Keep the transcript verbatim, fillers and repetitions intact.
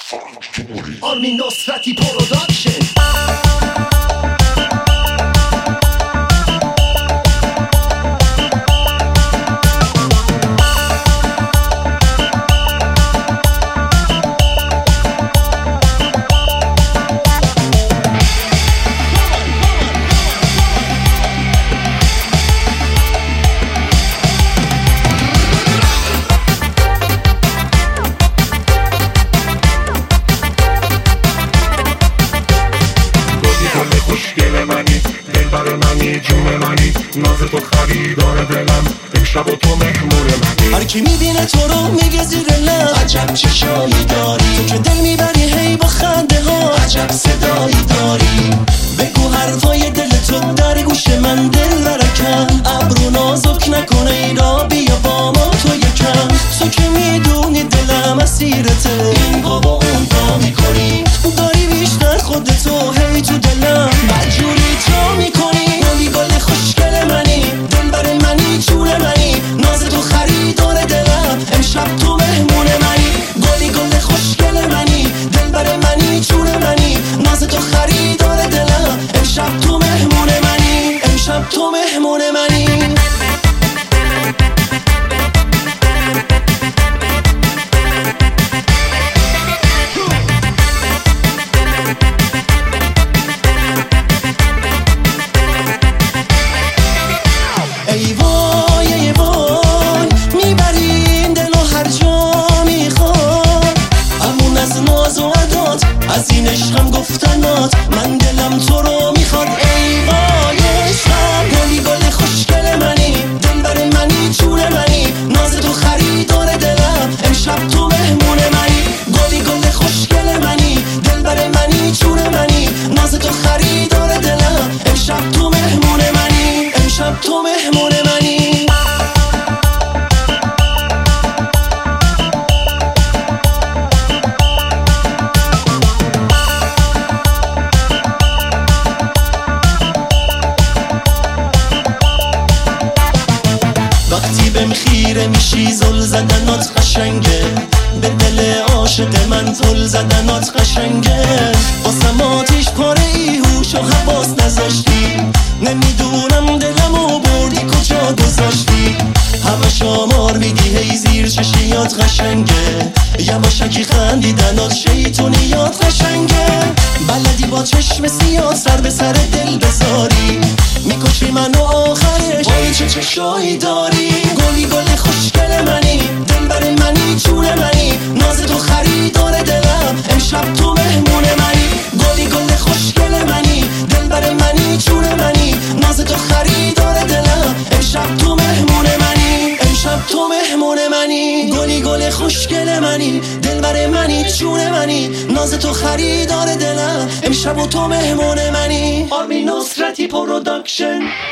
آرمین نصرتی پروداکشن. ناز تو خریدار دلم، امشب و تو مهمون منی. هر کی میبینه تو رو میگه زیر لب عجب چشایی داری، تو که دل میبری هی با خنده ها عجب صدایی داری. بگو حرفای دل تو در گوش من دل برکن، ابرو نازک نکنه اینا بیا با ما تو یکم. تو که میدونی دلم اسیرته، این بابا اون پا میکنی، داری بیشتر خودتو هی تو دلم مجبوری جا میکنی. گلی گل خوشگل منی، دل بر منی، جون منی، ناز تو خریدار دلم، امشب تو مهمون منی. گلی گل خوشگل منی، دل بر منی، جون منی، ناز تو خریدار دلم، امشب تو مهمون منی، امشب تو مهمون منی. ای وای ای وای میبرین دلو هر جا میخواد، همون از ناز و عدات، از این عشقم گفتنات، من دلم تو رو میخواد. ای وای عشقم، گلی گل خوشگل منی، دل بر منی، جون منی، ناز تو خریدار دلم، امشب تو مهمون منی. گلی گل خوشگل منی، دل بر منی، جون منی، ناز تو خریدار دلم، امشب تو مهمون منی، امشب تو مهمون منی. وقتی بهم خیره میشی زل زدنات قشنگه، به دل عاشق من زل زدنات قشنگه. واسم آتیش پاره ای هوش و حواس نذاشتی، نمیدونم دلمو بردی کجا گذاشتی. همش آمار میدی هی زیر چشیات قشنگه، یواشکی خندیدنات شیطونیات قشنگه. بلدی با چشم سیاه سر به سر دل بذاری، میکشی منو آخرش وای چه چشایی داری. گلی گل خوشگل منی، دل بر منی، جون منی، ناز تو خریدار دلم، امشب تو مهمون منی. گلی گل خوشگل منی، دل بر منی، جون منی، ناز تو خریدار دلم، امشب تو مهمون منی، امشب تو مهمون منی. گلی گل خوشگل منی، دل بر منی، جون منی، ناز تو خریدار دلم، امشب تو مهمون منی. آرمین نصرتی پروداکشن.